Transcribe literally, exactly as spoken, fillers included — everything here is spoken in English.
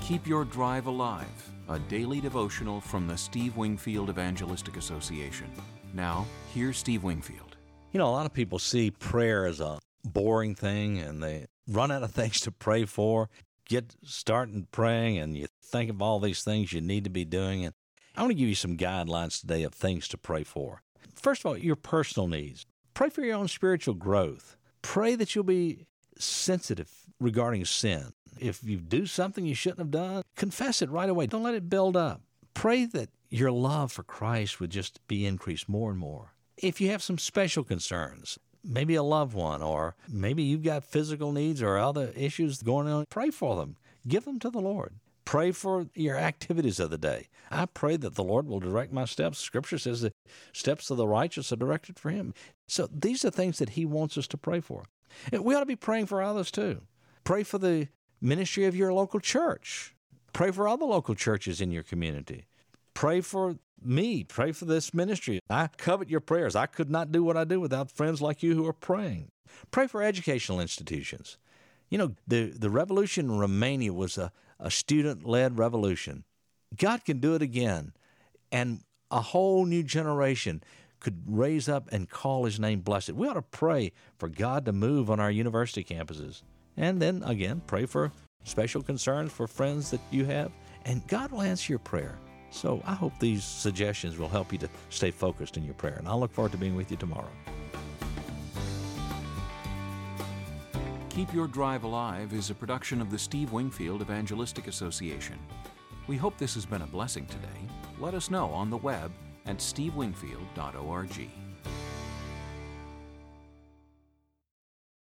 Keep Your Drive Alive, a daily devotional from the Steve Wingfield Evangelistic Association. Now, here's Steve Wingfield. You know, a lot of people see prayer as a boring thing, and they run out of things to pray for, get started praying, and you think of all these things you need to be doing. And I want to give you some guidelines today of things to pray for. First of all, your personal needs. Pray for your own spiritual growth. Pray that you'll be sensitive regarding sin. If you do something you shouldn't have done, confess it right away. Don't let it build up. Pray that your love for Christ would just be increased more and more. If you have some special concerns, maybe a loved one, or maybe you've got physical needs or other issues going on, pray for them. Give them to the Lord. Pray for your activities of the day. I pray that the Lord will direct my steps. Scripture says the steps of the righteous are directed for Him. So these are things that He wants us to pray for. And we ought to be praying for others too. Pray for the ministry of your local church. Pray for other local churches in your community. Pray for me. Pray for this ministry. I covet your prayers. I could not do what I do without friends like you who are praying. Pray for educational institutions. You know, the, the revolution in Romania was a, a student-led revolution. God can do it again, and a whole new generation could raise up and call His name blessed. We ought to pray for God to move on our university campuses. And then, again, pray for special concerns for friends that you have, and God will answer your prayer. So I hope these suggestions will help you to stay focused in your prayer, and I'll look forward to being with you tomorrow. Keep Your Drive Alive is a production of the Steve Wingfield Evangelistic Association. We hope this has been a blessing today. Let us know on the web at steve wingfield dot org.